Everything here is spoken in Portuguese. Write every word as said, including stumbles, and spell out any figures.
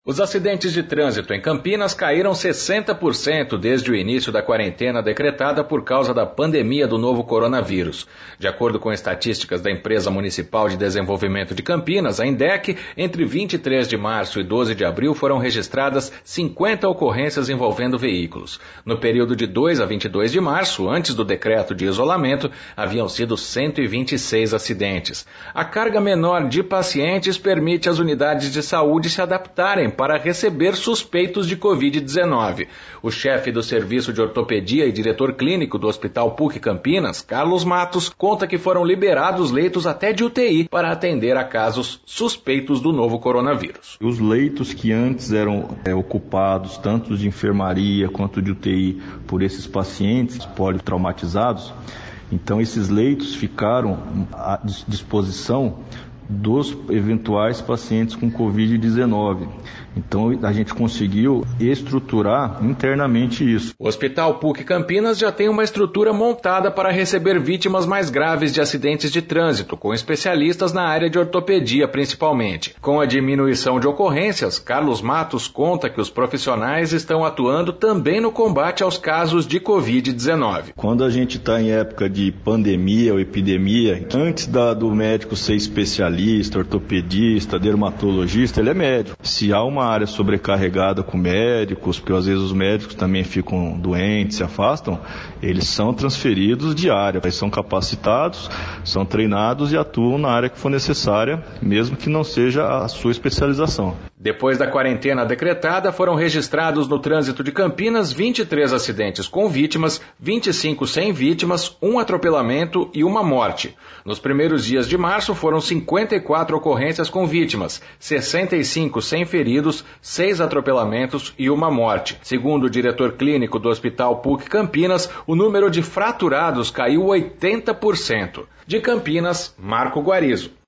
Os acidentes de trânsito em Campinas caíram sessenta por cento desde o início da quarentena decretada por causa da pandemia do novo coronavírus. De acordo com estatísticas da Empresa Municipal de Desenvolvimento de Campinas, a INDEC, entre vinte e três de março e doze de abril foram registradas cinquenta ocorrências envolvendo veículos. No período de dois a vinte e dois de março, antes do decreto de isolamento, haviam sido cento e vinte e seis acidentes. A carga menor de pacientes permite às unidades de saúde se adaptarem para receber suspeitos de covid dezenove. O chefe do Serviço de Ortopedia e diretor clínico do Hospital P U C Campinas, Carlos Matos, conta que foram liberados leitos até de U T I para atender a casos suspeitos do novo coronavírus. Os leitos que antes eram é, ocupados, tanto de enfermaria quanto de U T I, por esses pacientes politraumatizados, então esses leitos ficaram à disposição dos eventuais pacientes com covid dezenove. Então a gente conseguiu estruturar internamente isso. O Hospital P U C Campinas já tem uma estrutura montada para receber vítimas mais graves de acidentes de trânsito, com especialistas na área de ortopedia principalmente. Com a diminuição de ocorrências, Carlos Matos conta que os profissionais estão atuando também no combate aos casos de covid dezenove. Quando a gente está em época de pandemia ou epidemia, antes da, do médico ser especialista, ortopedista, dermatologista, ele é médico. Se há uma área sobrecarregada com médicos, porque às vezes os médicos também ficam doentes, se afastam, eles são transferidos de área, eles são capacitados, são treinados e atuam na área que for necessária, mesmo que não seja a sua especialização. Depois da quarentena decretada, foram registrados no trânsito de Campinas vinte e três acidentes com vítimas, vinte e cinco sem vítimas, um atropelamento e uma morte. Nos primeiros dias de março foram cinquenta e quatro ocorrências com vítimas, sessenta e cinco sem feridos, seis atropelamentos e uma morte. Segundo o diretor clínico do Hospital P U C Campinas, o número de fraturados caiu oitenta por cento. De Campinas, Marco Guarizo.